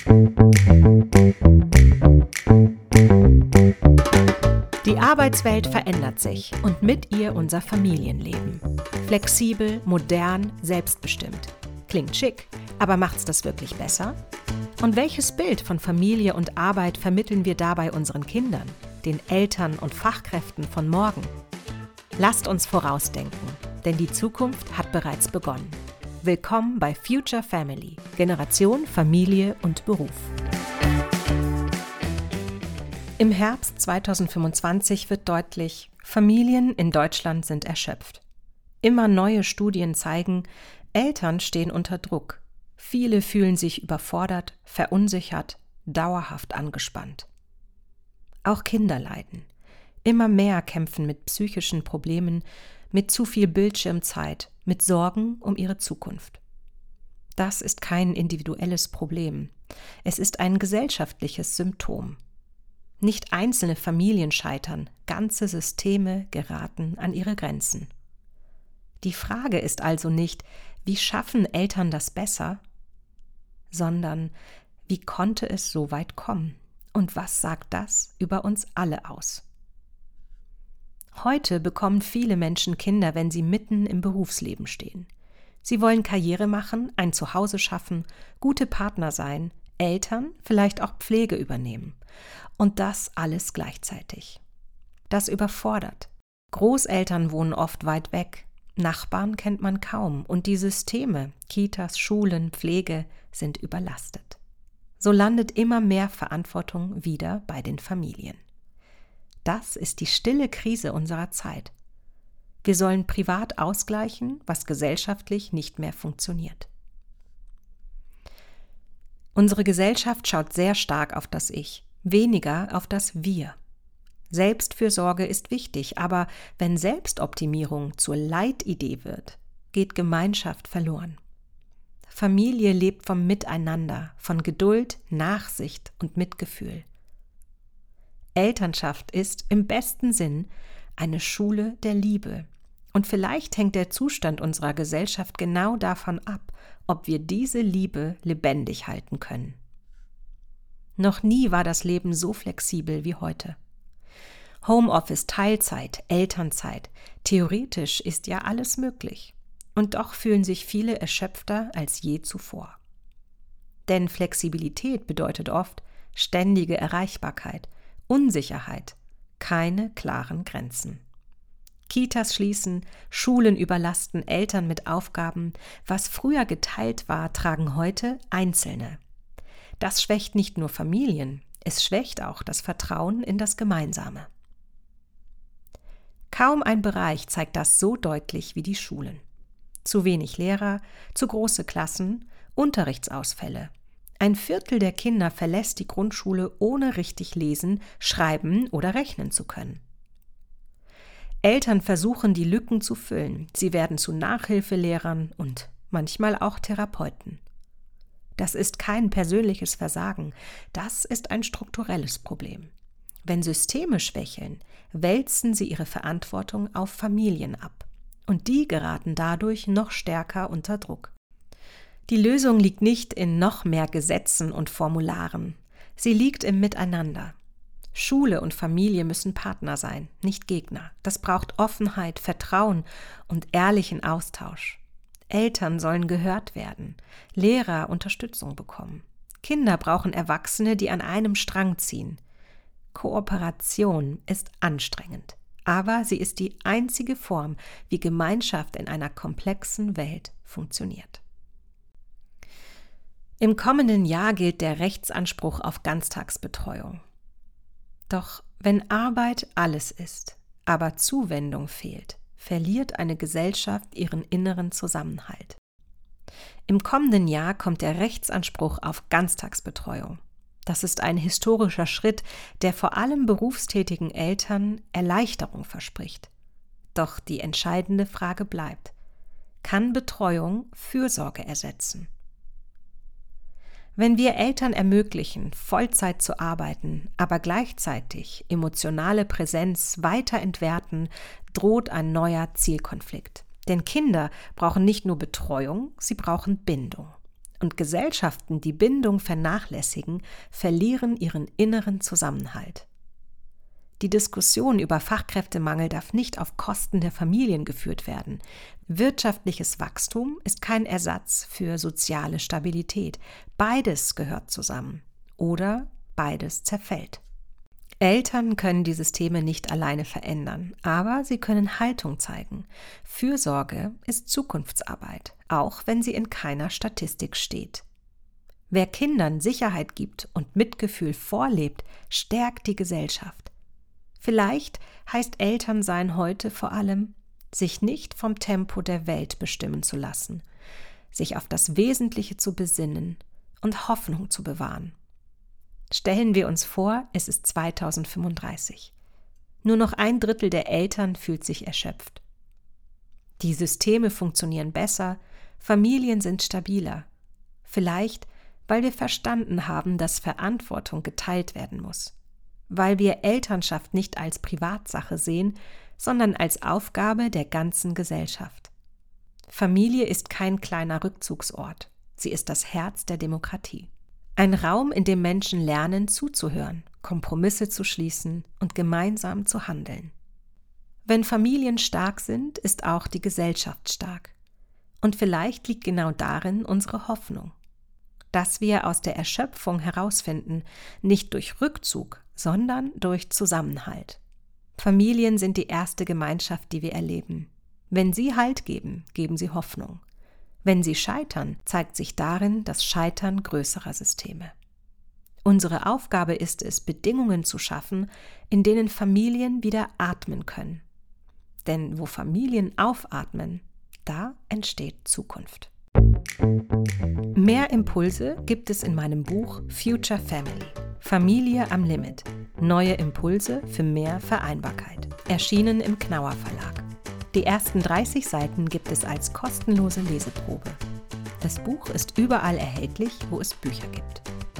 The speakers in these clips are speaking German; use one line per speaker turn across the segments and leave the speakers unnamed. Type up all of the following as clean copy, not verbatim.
Die Arbeitswelt verändert sich und mit ihr unser Familienleben. Flexibel, modern, selbstbestimmt. Klingt schick, aber macht's das wirklich besser? Und welches Bild von Familie und Arbeit vermitteln wir dabei unseren Kindern, den Eltern und Fachkräften von morgen? Lasst uns vorausdenken, denn die Zukunft hat bereits begonnen. Willkommen bei Future Family, Generation Familie und Beruf. Im Herbst 2025 wird deutlich, Familien in Deutschland sind erschöpft. Immer neue Studien zeigen, Eltern stehen unter Druck. Viele fühlen sich überfordert, verunsichert, dauerhaft angespannt. Auch Kinder leiden. Immer mehr kämpfen mit psychischen Problemen, mit zu viel Bildschirmzeit, mit Sorgen um ihre Zukunft. Das ist kein individuelles Problem. Es ist ein gesellschaftliches Symptom. Nicht einzelne Familien scheitern, ganze Systeme geraten an ihre Grenzen. Die Frage ist also nicht, wie schaffen Eltern das besser, sondern wie konnte es so weit kommen und was sagt das über uns alle aus? Heute bekommen viele Menschen Kinder, wenn sie mitten im Berufsleben stehen. Sie wollen Karriere machen, ein Zuhause schaffen, gute Partner sein, Eltern, vielleicht auch Pflege übernehmen. Und das alles gleichzeitig. Das überfordert. Großeltern wohnen oft weit weg, Nachbarn kennt man kaum und die Systeme, Kitas, Schulen, Pflege sind überlastet. So landet immer mehr Verantwortung wieder bei den Familien. Das ist die stille Krise unserer Zeit. Wir sollen privat ausgleichen, was gesellschaftlich nicht mehr funktioniert. Unsere Gesellschaft schaut sehr stark auf das Ich, weniger auf das Wir. Selbstfürsorge ist wichtig, aber wenn Selbstoptimierung zur Leitidee wird, geht Gemeinschaft verloren. Familie lebt vom Miteinander, von Geduld, Nachsicht und Mitgefühl. Elternschaft ist im besten Sinn eine Schule der Liebe. Und vielleicht hängt der Zustand unserer Gesellschaft genau davon ab, ob wir diese Liebe lebendig halten können. Noch nie war das Leben so flexibel wie heute. Homeoffice, Teilzeit, Elternzeit, theoretisch ist ja alles möglich. Und doch fühlen sich viele erschöpfter als je zuvor. Denn Flexibilität bedeutet oft ständige Erreichbarkeit, Unsicherheit, keine klaren Grenzen. Kitas schließen, Schulen überlasten Eltern mit Aufgaben. Was früher geteilt war, tragen heute Einzelne. Das schwächt nicht nur Familien, es schwächt auch das Vertrauen in das Gemeinsame. Kaum ein Bereich zeigt das so deutlich wie die Schulen. Zu wenig Lehrer, zu große Klassen, Unterrichtsausfälle. 1/4 der Kinder verlässt die Grundschule, ohne richtig lesen, schreiben oder rechnen zu können. Eltern versuchen, die Lücken zu füllen. Sie werden zu Nachhilfelehrern und manchmal auch Therapeuten. Das ist kein persönliches Versagen, das ist ein strukturelles Problem. Wenn Systeme schwächeln, wälzen sie ihre Verantwortung auf Familien ab. Und die geraten dadurch noch stärker unter Druck. Die Lösung liegt nicht in noch mehr Gesetzen und Formularen. Sie liegt im Miteinander. Schule und Familie müssen Partner sein, nicht Gegner. Das braucht Offenheit, Vertrauen und ehrlichen Austausch. Eltern sollen gehört werden, Lehrer Unterstützung bekommen. Kinder brauchen Erwachsene, die an einem Strang ziehen. Kooperation ist anstrengend, aber sie ist die einzige Form, wie Gemeinschaft in einer komplexen Welt funktioniert. Im kommenden Jahr gilt der Rechtsanspruch auf Ganztagsbetreuung. Doch wenn Arbeit alles ist, aber Zuwendung fehlt, verliert eine Gesellschaft ihren inneren Zusammenhalt. Im kommenden Jahr kommt der Rechtsanspruch auf Ganztagsbetreuung. Das ist ein historischer Schritt, der vor allem berufstätigen Eltern Erleichterung verspricht. Doch die entscheidende Frage bleibt: Kann Betreuung Fürsorge ersetzen? Wenn wir Eltern ermöglichen, Vollzeit zu arbeiten, aber gleichzeitig emotionale Präsenz weiter entwerten, droht ein neuer Zielkonflikt. Denn Kinder brauchen nicht nur Betreuung, sie brauchen Bindung. und Gesellschaften die Bindung vernachlässigen, verlieren ihren inneren Zusammenhalt. Die Diskussion über Fachkräftemangel darf nicht auf Kosten der Familien geführt werden. Wirtschaftliches Wachstum ist kein Ersatz für soziale Stabilität. Beides gehört zusammen oder beides zerfällt. Eltern können die Systeme nicht alleine verändern, aber sie können Haltung zeigen. Fürsorge ist Zukunftsarbeit, auch wenn sie in keiner Statistik steht. Wer Kindern Sicherheit gibt und Mitgefühl vorlebt, stärkt die Gesellschaft. Vielleicht heißt Elternsein heute vor allem, sich nicht vom Tempo der Welt bestimmen zu lassen, sich auf das Wesentliche zu besinnen und Hoffnung zu bewahren. Stellen wir uns vor, es ist 2035. Nur noch 1/3 der Eltern fühlt sich erschöpft. Die Systeme funktionieren besser, Familien sind stabiler. Vielleicht, weil wir verstanden haben, dass Verantwortung geteilt werden muss. Weil wir Elternschaft nicht als Privatsache sehen, sondern als Aufgabe der ganzen Gesellschaft. Familie ist kein kleiner Rückzugsort, sie ist das Herz der Demokratie. Ein Raum, in dem Menschen lernen, zuzuhören, Kompromisse zu schließen und gemeinsam zu handeln. Wenn Familien stark sind, ist auch die Gesellschaft stark. Und vielleicht liegt genau darin unsere Hoffnung, dass wir aus der Erschöpfung herausfinden, nicht durch Rückzug, sondern durch Zusammenhalt. Familien sind die erste Gemeinschaft, die wir erleben. Wenn sie Halt geben, geben sie Hoffnung. Wenn sie scheitern, zeigt sich darin das Scheitern größerer Systeme. Unsere Aufgabe ist es, Bedingungen zu schaffen, in denen Familien wieder atmen können. Denn wo Familien aufatmen, da entsteht Zukunft. Mehr Impulse gibt es in meinem Buch Future Family. Familie am Limit. Neue Impulse für mehr Vereinbarkeit. Erschienen im Knauer Verlag. Die ersten 30 Seiten gibt es als kostenlose Leseprobe. Das Buch ist überall erhältlich, wo es Bücher gibt.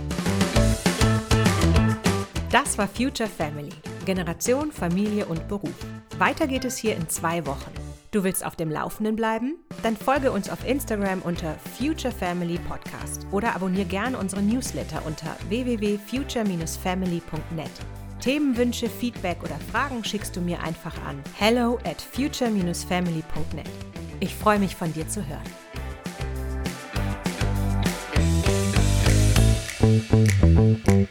Das war Future Family. Generation, Familie und Beruf. Weiter geht es hier in 2 Wochen. Du willst auf dem Laufenden bleiben? Dann folge uns auf Instagram unter Future Family Podcast oder abonniere gerne unseren Newsletter unter www.future-family.net. Themenwünsche, Feedback oder Fragen schickst du mir einfach an hello@future-family.net. Ich freue mich, von dir zu hören.